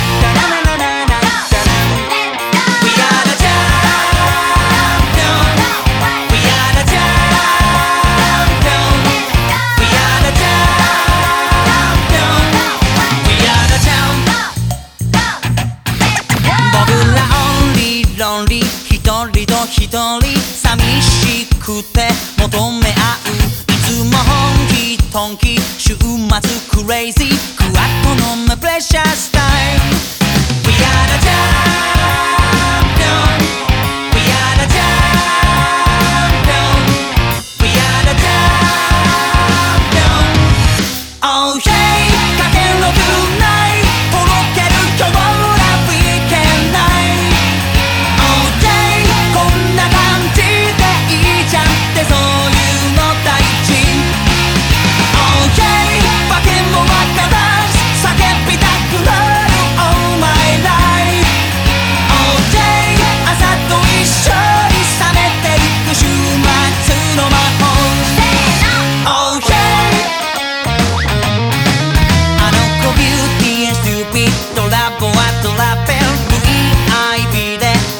一人寂しくて求め合ういつも本気トンキ週末クレイジークワッドの目プレッシャースタイル We are the champion We are the champion We are the champion Oh yeah かけろくないとろける今日ら We can night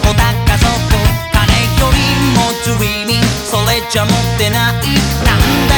じゃ持ってない何